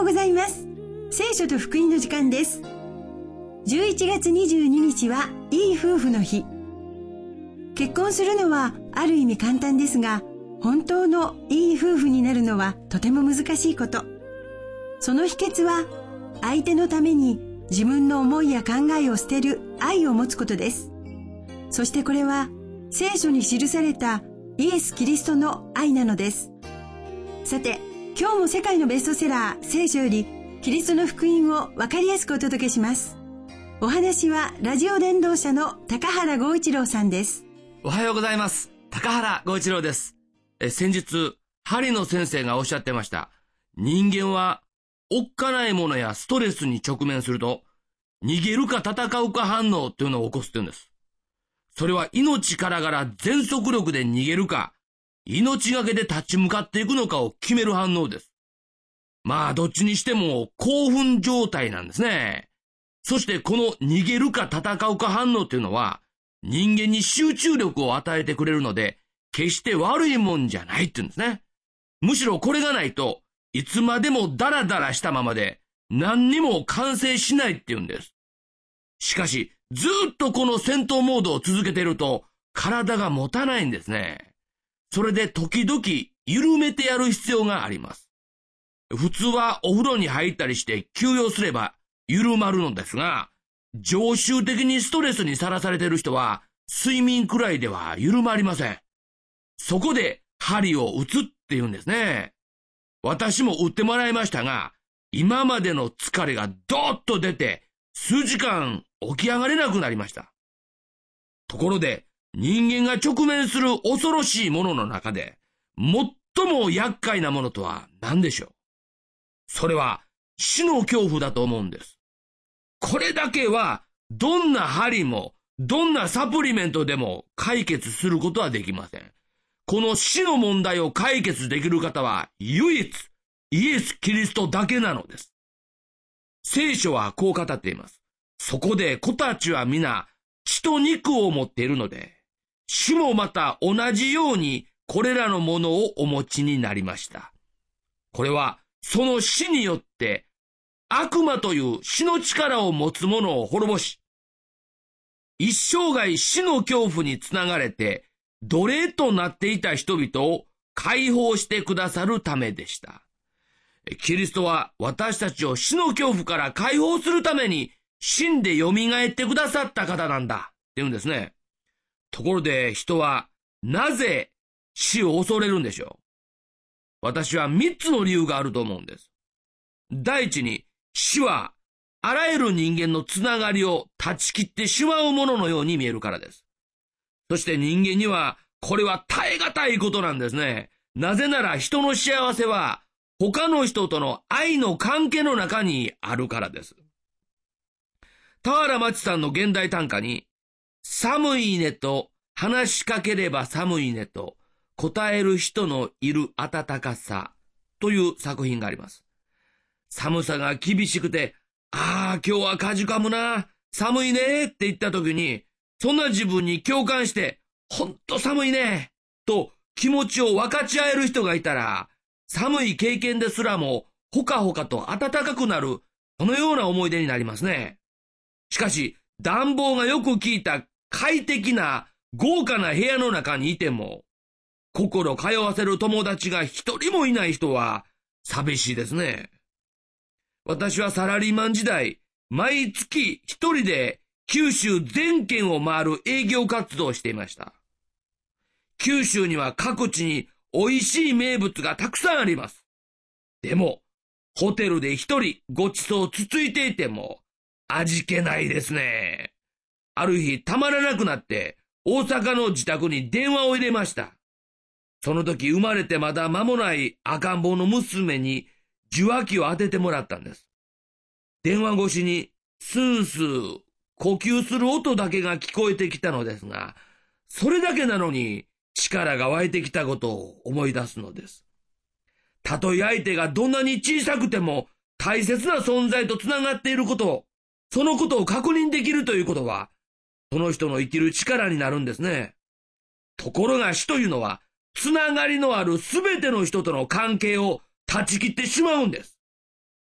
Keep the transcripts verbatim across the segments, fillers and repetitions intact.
ございます。聖書と福音の時間です。じゅういちがつにじゅうににちはいい夫婦の日。結婚するのはある意味簡単ですが、本当のいい夫婦になるのはとても難しいこと。その秘訣は、相手のために自分の思いや考えを捨てる愛を持つことです。そしてこれは聖書に記されたイエス・キリストの愛なのです。さて、今日も世界のベストセラー聖書よりキリストの福音をわかりやすくお届けします。お話はラジオ伝道者の高原剛一郎さんです。 おはようございます。高原剛一郎です。え先日、針野先生がおっしゃってました。人間はおっかないものやストレスに直面すると、逃げるか戦うか反応というのを起こすというんです。それは命からがら全速力で逃げるか、命がけで立ち向かっていくのかを決める反応です。まあ、どっちにしても興奮状態なんですね。そしてこの逃げるか戦うか反応というのは、人間に集中力を与えてくれるので、決して悪いもんじゃないって言うんですね。むしろこれがないと、いつまでもダラダラしたままで、何にも完成しないって言うんです。しかし、ずーっとこの戦闘モードを続けていると、体が持たないんですね。それで時々緩めてやる必要があります。普通はお風呂に入ったりして休養すれば緩まるのですが、常習的にストレスにさらされている人は睡眠くらいでは緩まりません。そこで針を打つって言うんですね。私も打ってもらいましたが、今までの疲れがドーッと出て数時間起き上がれなくなりました。ところで人間が直面する恐ろしいものの中で最も厄介なものとは何でしょう。それは死の恐怖だと思うんです。これだけはどんな針もどんなサプリメントでも解決することはできません。この死の問題を解決できる方は唯一イエス・キリストだけなのです。聖書はこう語っています。そこで子たちは皆血と肉を持っているので、主もまた同じようにこれらのものをお持ちになりました。これはその死によって悪魔という死の力を持つ者を滅ぼし、一生涯死の恐怖につながれて奴隷となっていた人々を解放してくださるためでした。キリストは私たちを死の恐怖から解放するために死んで蘇ってくださった方なんだって言うんですね。ところで人はなぜ死を恐れるんでしょう。私は三つの理由があると思うんです。第一に、死はあらゆる人間のつながりを断ち切ってしまうもののように見えるからです。そして人間にはこれは耐え難いことなんですね。なぜなら人の幸せは他の人との愛の関係の中にあるからです。田原町さんの現代短歌に、寒いねと話しかければ寒いねと答える人のいる温かさという作品があります。寒さが厳しくて、ああ今日はかじかむな、寒いねって言った時に、そんな自分に共感して、ほんと寒いねと気持ちを分かち合える人がいたら、寒い経験ですらもほかほかと暖かくなる、このような思い出になりますね。しかし、暖房がよく効いた快適な豪華な部屋の中にいても、心通わせる友達が一人もいない人は寂しいですね。私はサラリーマン時代、毎月一人で九州全県を回る営業活動をしていました。九州には各地に美味しい名物がたくさんあります。でも、ホテルで一人ごちそうつついていても味気ないですね。ある日たまらなくなって大阪の自宅に電話を入れました。その時生まれてまだ間もない赤ん坊の娘に受話器を当ててもらったんです。電話越しにスースー呼吸する音だけが聞こえてきたのですが、それだけなのに力が湧いてきたことを思い出すのです。たとえ相手がどんなに小さくても大切な存在とつながっていることを、そのことを確認できるということは、その人の生きる力になるんですね。ところが死というのは、つながりのあるすべての人との関係を断ち切ってしまうんです。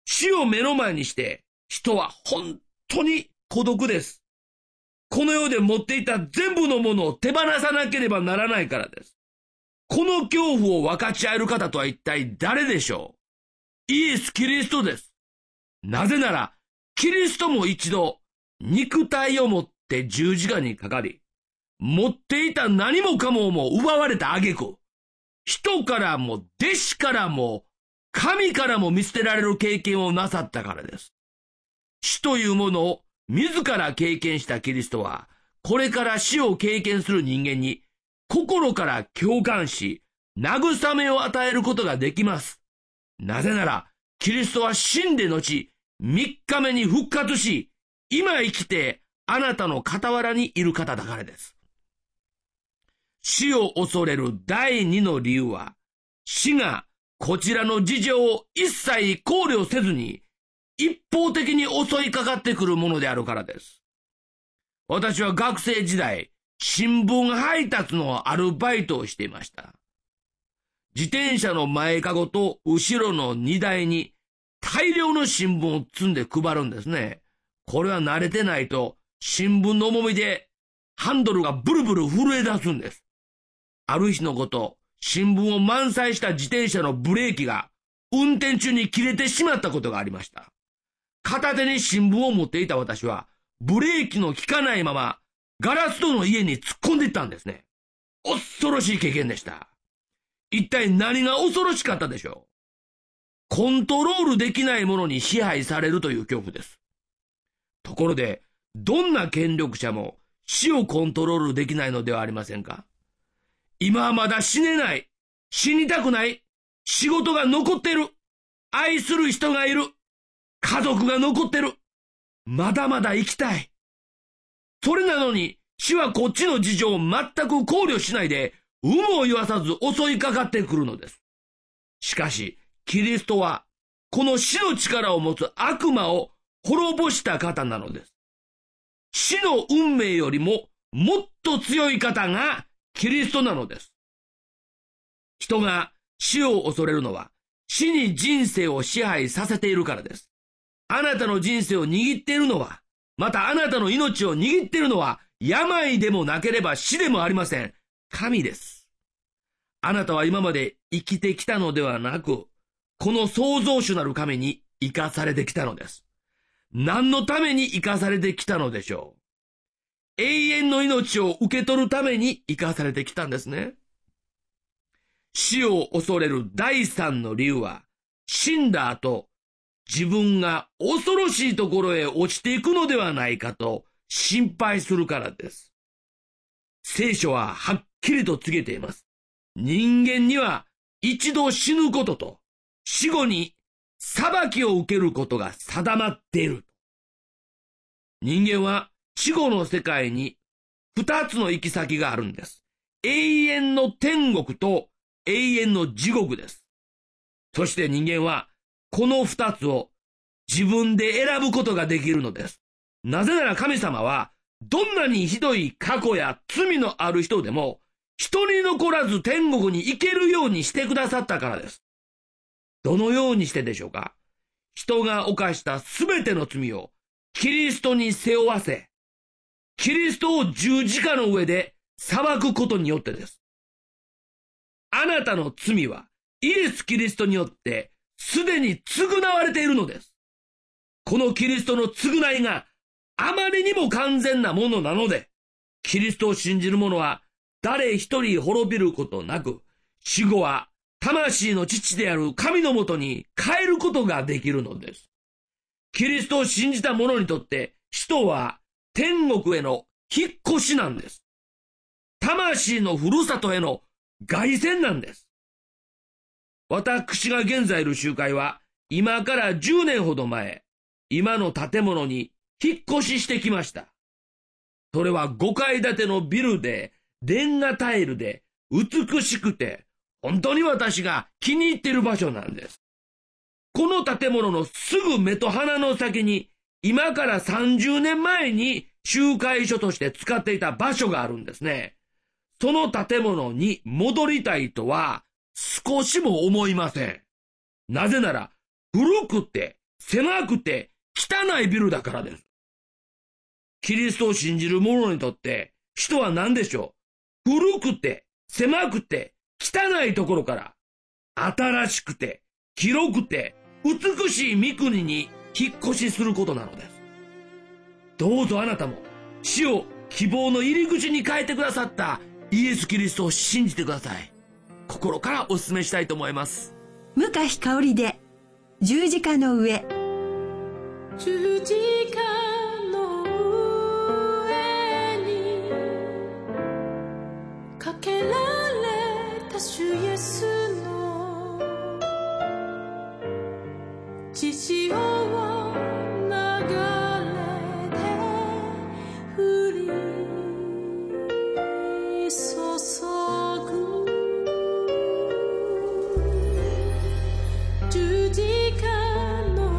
死を目の前にして、人は本当に孤独です。この世で持っていた全部のものを手放さなければならないからです。この恐怖を分かち合える方とは一体誰でしょう？イエス・キリストです。なぜなら、キリストも一度、肉体を持って十字架にかかり、持っていた何もかもも奪われた挙句、人からも弟子からも神からも見捨てられる経験をなさったからです。死というものを自ら経験したキリストは、これから死を経験する人間に心から共感し、慰めを与えることができます。なぜなら、キリストは死んで後、三日目に復活し、今生きてあなたの傍らにいる方だからです。死を恐れる第二の理由は、死がこちらの事情を一切考慮せずに、一方的に襲いかかってくるものであるからです。私は学生時代、新聞配達のアルバイトをしていました。自転車の前かごと後ろの荷台に大量の新聞を積んで配るんですね。これは慣れてないと新聞の重みでハンドルがブルブル震え出すんです。ある日のこと、新聞を満載した自転車のブレーキが運転中に切れてしまったことがありました。片手に新聞を持っていた私はブレーキの効かないままガラス戸の家に突っ込んでいったんですね。恐ろしい経験でした。一体何が恐ろしかったでしょう？コントロールできないものに支配されるという恐怖です。ところで、どんな権力者も死をコントロールできないのではありませんか？今はまだ死ねない。死にたくない。仕事が残ってる。愛する人がいる。家族が残ってる。まだまだ生きたい。それなのに、死はこっちの事情を全く考慮しないで、有無を言わさず襲いかかってくるのです。しかし、キリストは、この死の力を持つ悪魔を滅ぼした方なのです。死の運命よりももっと強い方がキリストなのです。人が死を恐れるのは、死に人生を支配させているからです。あなたの人生を握っているのは、またあなたの命を握っているのは、病でもなければ死でもありません。神です。あなたは今まで生きてきたのではなく、この創造主なる神に生かされてきたのです。何のために生かされてきたのでしょう？永遠の命を受け取るために生かされてきたんですね。死を恐れる第三の理由は、死んだ後、自分が恐ろしいところへ落ちていくのではないかと心配するからです。聖書ははっきりと告げています。人間には一度死ぬことと死後に裁きを受けることが定まっている。人間は死後の世界に二つの行き先があるんです。永遠の天国と永遠の地獄です。そして人間はこの二つを自分で選ぶことができるのです。なぜなら神様はどんなにひどい過去や罪のある人でも一人残らず天国に行けるようにしてくださったからです。どのようにしてでしょうか？人が犯したすべての罪をキリストに背負わせ、キリストを十字架の上で裁くことによってです。あなたの罪はイエス・キリストによってすでに償われているのです。このキリストの償いがあまりにも完全なものなので、キリストを信じる者は誰一人滅びることなく、死後は魂の父である神のもとに帰ることができるのです。キリストを信じた者にとって死とは天国への引っ越しなんです。魂のふるさとへの凱旋なんです。私が現在いる集会は今からじゅうねんほど前、今の建物に引っ越ししてきました。それはごかい建てのビルで、レンガタイルで、美しくて、本当に私が気に入っている場所なんです。この建物のすぐ目と鼻の先に、今からさんじゅうねんまえに集会所として使っていた場所があるんですね。その建物に戻りたいとは少しも思いません。なぜなら、古くて狭くて汚いビルだからです。キリストを信じる者にとって人は何でしょう。古くて狭くて汚いところから新しくて広くて美しい御国に引っ越しすることなのです。どうぞあなたも死を希望の入り口に変えてくださったイエス・キリストを信じてください。心からお勧めしたいと思います。 向日葵で十字架の上。 十字架の上にかけられた主イエスの血潮を流れて降り注ぐ十字架の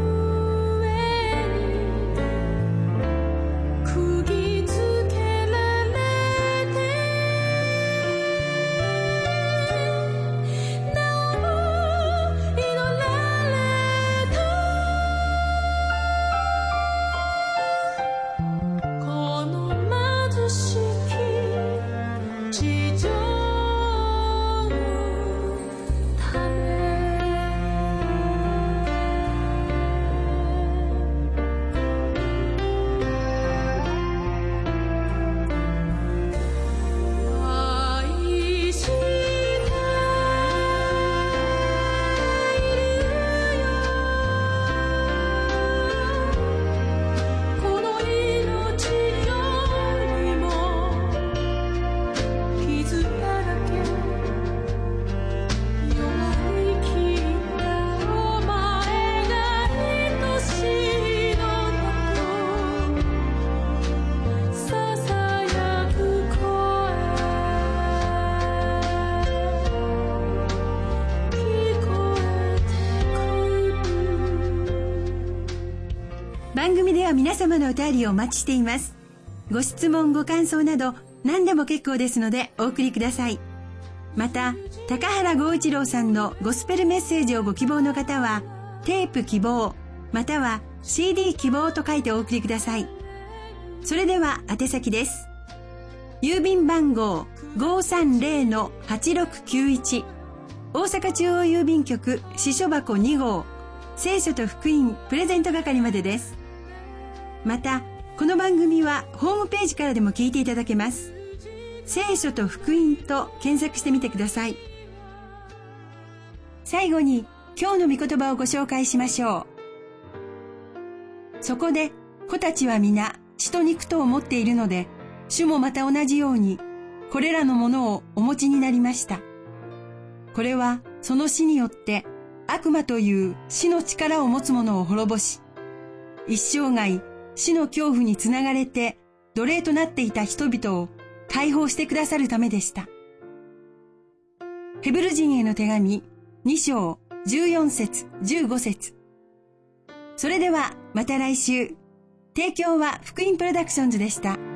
番組では皆様のお便りをお待ちしています。ご質問ご感想など何でも結構ですのでお送りください。また高原剛一郎さんのゴスペルメッセージをご希望の方はテープ希望または シーディー 希望と書いてお送りください。それでは宛先です。郵便番号 ごーさんぜろのはちろくきゅういち 大阪中央郵便局支所箱に号聖書と福音プレゼント係までです。またこの番組はホームページからでも聞いていただけます。聖書と福音と検索してみてください。最後に今日の御言葉をご紹介しましょう。そこで子たちは皆血と肉とを持っているので、主もまた同じようにこれらのものをお持ちになりました。これはその死によって悪魔という死の力を持つ者を滅ぼし、一生涯死の恐怖につながれて奴隷となっていた人々を解放してくださるためでした。ヘブル人への手紙に章じゅうよん節じゅうご節。それではまた来週。提供は福音プロダクションズでした。